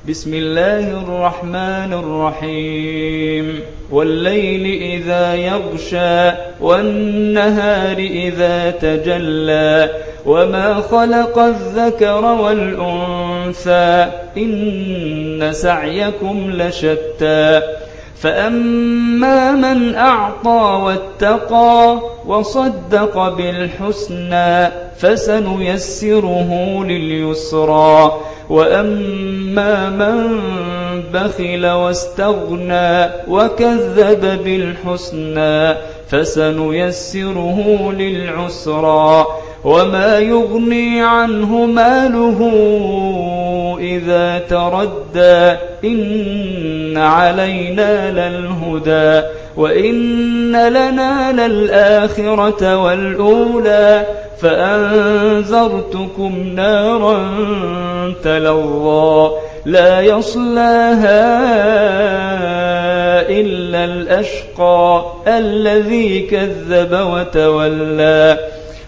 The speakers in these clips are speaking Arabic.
بسم الله الرحمن الرحيم والليل إذا يغشى والنهار إذا تجلى وما خلق الذكر والأنثى إن سعيكم لشتى فأما من أعطى واتقى وصدق بالحسنى فسنيسره لليسرى وأما من بخل واستغنى وكذب بالحسنى فسنيسره للعسرى وما يغني عنه ماله إذا تردى إن علينا للهدى وإن لنا للآخرة والأولى فأنذرتكم نارا تلظى لا يصلاها إلا الأشقى الذي كذب وتولى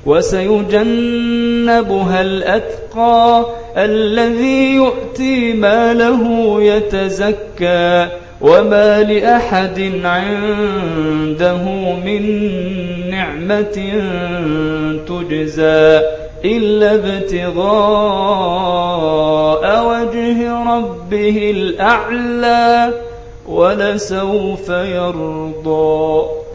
وسيجنبها الأتقى الذي يؤتي ماله يتزكى وما لأحد عنده من نعمة تجزى إلا ابتغاء وجه ربه الأعلى ولسوف يرضى.